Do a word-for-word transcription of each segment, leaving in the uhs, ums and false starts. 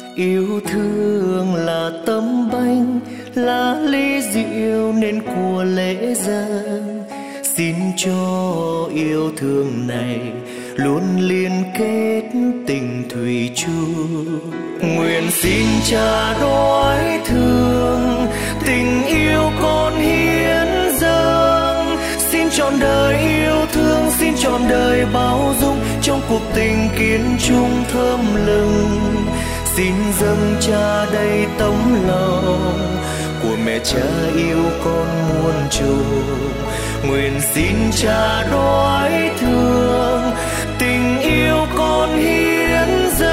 Yêu thương là tấm bánh, là ly rượu nên của lễ dâng. Xin cho yêu thương này luôn liên kết tình thủy chung. Nguyện xin Cha đói thương tình yêu con hiến dâng. Xin trọn đời yêu thương, xin trọn đời bao dung trong cuộc tình kiên trung thơm lừng. Xin dâng Cha đầy tấm lòng của mẹ Cha yêu con muôn trùng. Nguyện xin Cha đói thương tình yêu con hiến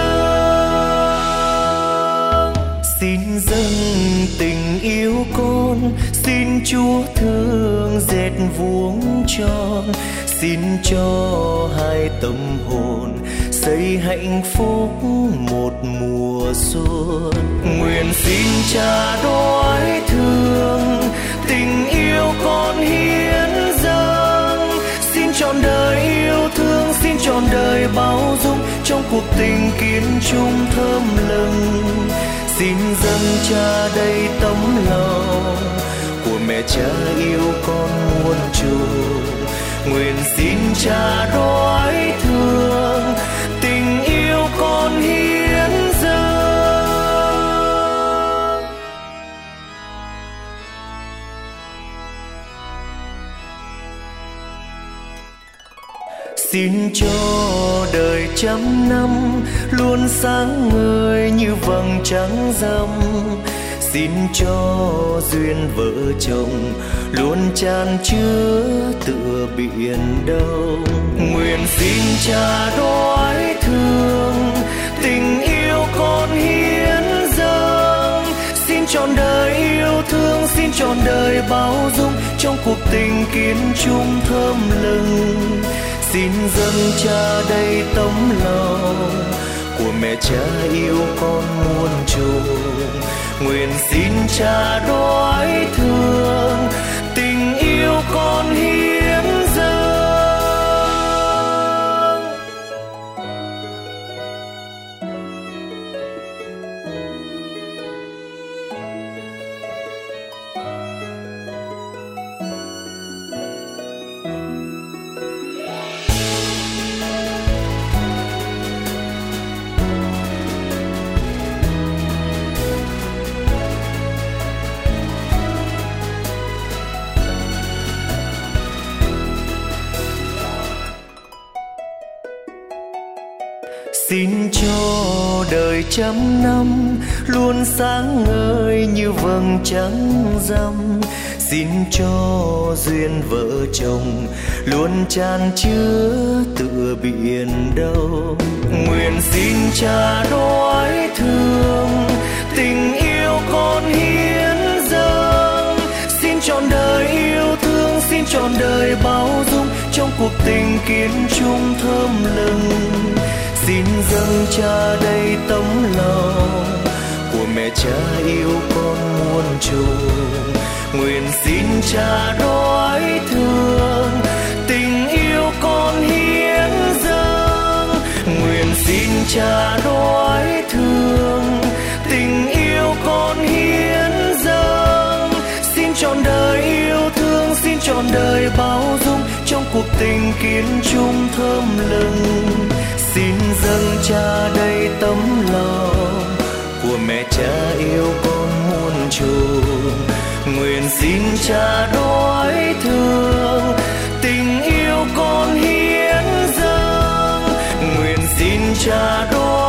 dâng. Xin dâng tình yêu con, xin Chúa thương dệt vuông tròn. Xin cho hai tâm hồn xây hạnh phúc một mùa xuân. Nguyện xin Cha đói thương tình yêu con hiến dâng. Xin trọn đời yêu thương, xin trọn đời bao dung trong cuộc tình kiên trung thơm lừng. Xin dâng Cha đầy tấm lòng của mẹ Cha yêu con muôn trùng. Nguyện xin Cha đói thương tình yêu con hiến dâng. Xin cho đời trăm năm luôn sáng ngời như vầng trăng rằm. Xin cho duyên vợ chồng luôn chan chứa tựa biển đông. Nguyện xin Cha đói thương tình yêu con hiến dâng. Xin trọn đời yêu thương, xin trọn đời bao dung trong cuộc tình kiên trung thơm lừng. Xin dâng Cha đầy tấm lòng của mẹ Cha yêu con muôn trùng. Nguyện xin Cha đói thương tình yêu con hiến dâng. Xin cho đời trăm năm luôn sáng ngời như vầng trăng rằm. Xin cho duyên vợ chồng luôn chan chứa tựa biển đông. Nguyện xin Cha đói thương tình yêu con hiến dâng. Xin trọn đời yêu thương, xin trọn đời bao dung trong cuộc tình kiên trung thơm lừng. Xin dâng Cha đầy tấm lòng của mẹ Cha yêu con muôn trùng. Nguyện xin Cha đói thương tình yêu con hiến dâng. Nguyện xin Cha đói thương tình yêu con hiến dâng. Xin trọn đời yêu thương, xin trọn đời bao dung trong cuộc tình kiên trung thơm lừng. Xin dâng Cha đầy tấm lòng của mẹ Cha yêu con muôn trùng. Nguyện xin Cha đói thương tình yêu con hiến dâng. Nguyện xin Cha đói